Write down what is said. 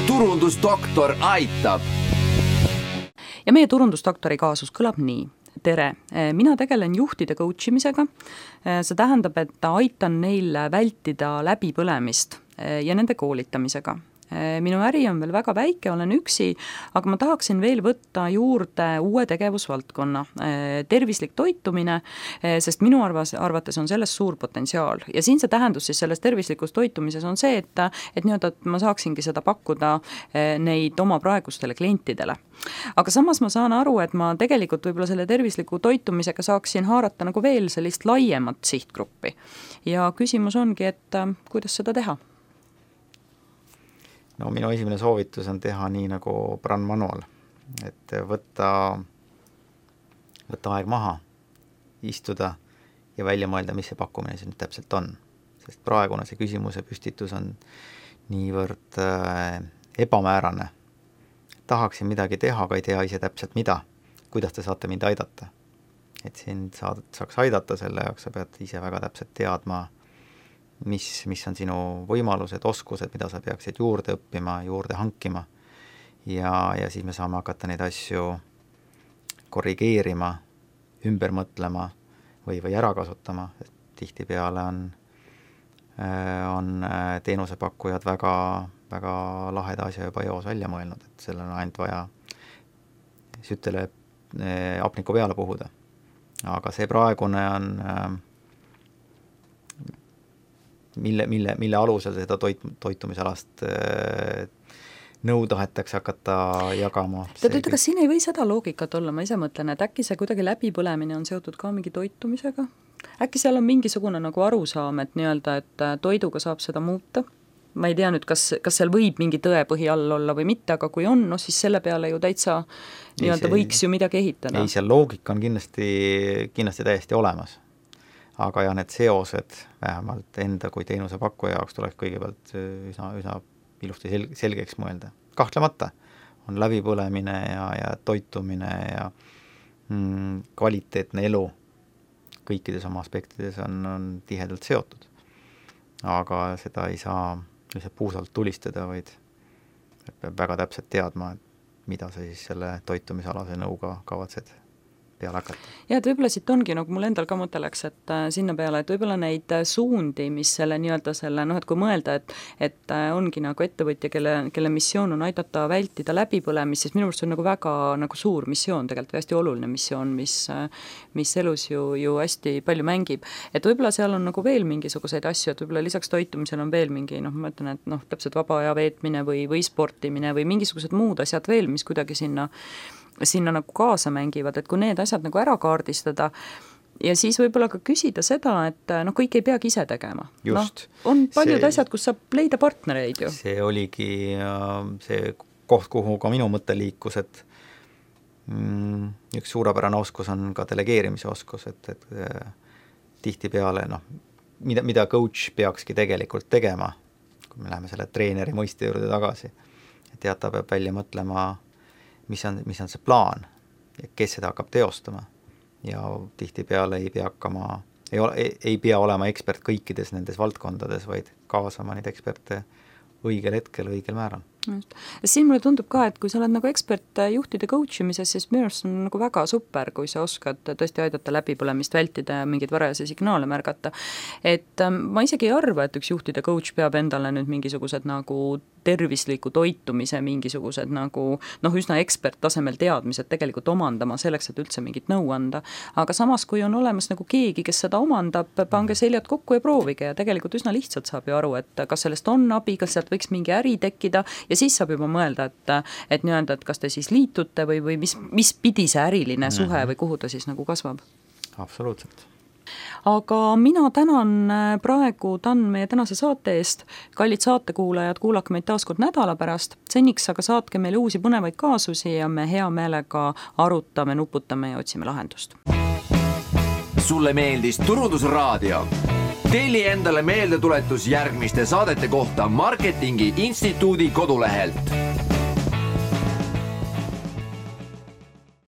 turundusdoktor aitab. Ja meie turundusdoktori kaasus kõlab nii. Tere, mina tegelen juhtide coachimisega. See tähendab, et aitan neil vältida läbipõlemist ja nende koolitamisega. Minu äri on veel väga väike, olen üksi, aga ma tahaksin veel võtta juurde uue tegevusvaldkonna, tervislik toitumine, sest minu arvates on selles suur potentsiaal. Ja siin see tähendus siis selles tervislikus toitumises on see, et ma saaksingi seda pakkuda neid oma praegustele klientidele. Aga samas ma saan aru, et ma tegelikult võib-olla selle tervisliku toitumisega saaksin haarata nagu veel sellist laiemat sihtgruppi. Ja küsimus ongi, et kuidas seda teha? No minu esimene soovitus on teha nii nagu brand manual, et võtta aeg maha, istuda ja välja mõelda, mis see pakkumine see nüüd täpselt on. Sest praegune see küsimuse püstitus on niivõrd ebamäärane. Tahaksin midagi teha, aga ei tea ise täpselt mida. Kuidas te saate mind aidata? Et sind saaks aidata selle jaoks, sa pead ise väga täpselt teadma, mis on sinu võimalused, oskused, mida sa peaksid juurde õppima, juurde hankima ja siis me saame hakata neid asju korrigeerima, ümber mõtlema või ära kasutama. Tihtipeale on teenusepakkujad väga, väga laheda asja juba eos välja mõelnud, et sellel on ainult vaja sütele apniku peale puhuda. Aga see praegune on mille alusel seda toitumisalast nõu tahetakse hakata jagama. Kas siin ei või seda loogikat olla? Ma ise mõtlen, et äkki see kuidagi läbipõlemine on seotud ka mingi toitumisega? Äkki seal on mingisugune nagu arusaam, et nii-öelda, et toiduga saab seda muuta? Ma ei tea nüüd, kas seal võib mingi tõepõhi all olla või mitte, aga kui on, siis selle peale ju täitsa nii-öelda võiks ju midagi ehitada. Ei, seal loogika on kindlasti täiesti olemas. Aga ja need seosed vähemalt enda kui teenusepakkuja jaoks tuleks kõigepealt üsna ilusti selgeks mõelda. Kahtlemata on läbipõlemine ja toitumine ja kvaliteetne elu kõikides oma aspektides on tihedalt seotud. Aga seda ei saa lihtsalt puusalt tulistada, vaid peab väga täpselt teadma, mida sa siis selle toitumisalase nõuga kavatsed peale hakata. Ja, et võib-olla siit ongi, nagu mul endal ka mõteleks, et sinna peale, et võib-olla neid suundi, mis selle nii-öelda selle, et kui mõelda, et ongi nagu ettevõtja, kelle missioon on aidata vältida läbipõlemist, siis minu arust on nagu väga nagu suur missioon, tegelikult hästi oluline missioon, mis elus ju hästi palju mängib. Et võib-olla seal on nagu veel mingisuguseid asju, et võib-olla lisaks toitumisel on veel mingi, ma ütlen, et täpselt vaba aja veetmine või sportimine või mingisugused muud asjad veel, mis kuidagi sinna nagu kaasa mängivad, et kui need asjad nagu ära kaardistada ja siis võib-olla ka küsida seda, et kõik ei peagi ise tegema. Just. On paljud asjad, kus saab leida partnereid ju. See oligi see koht, kuhu ka minu mõte liikus, et üks suurepärane oskus on ka delegeerimise oskus, et tihtipeale, mida coach peakski tegelikult tegema, kui me läheme selle treeneri mõiste juurde tagasi, et ta peab välja mõtlema, mis on see plaan ja kes seda hakkab teostama ja tihtipeale ei pea olema ekspert kõikides nendes valdkondades, vaid kaasama neid eksperte õigel hetkel, õigel määral. Just. Ja siin mulle tundub ka, et kui sa oled nagu ekspert juhtide coachimises, siis minu arust on nagu väga super, kui sa oskad tõesti aidata läbipõlemist vältida ja mingeid varajasi signaale märgata. Et ma isegi ei arva, et üks juhtide coach peab endale nüüd mingisugused nagu tervisliku toitumise mingisugused nagu üsna ekspert tasemel teadmised tegelikult omandama selleks, et üldse mingit nõu anda. Aga samas, kui on olemas nagu keegi, kes seda omandab, pange seljad kokku ja proovige ja tegelikult üsna lihtsalt saab ju aru, et kas sellest on abi, kas sealt võiks mingi äri tekkida ja siis saab juba mõelda, et nii-öelda, et kas te siis liitute või mis pidi see äriline suhe või kuhu ta siis nagu kasvab? Absoluutselt. Aga mina tänan praegu meie tänase saate eest. Kallid saatekuulajad, kuulake meid taas kord nädala pärast. Seniks aga saatke meile uusi põnevaid kaasusi ja me hea meelega arutame, nuputame ja otsime lahendust. Sulle meeldis Turundusraadio? Telli endale meeldetuletus järgmiste saadete kohta Marketingi Instituudi kodulehelt.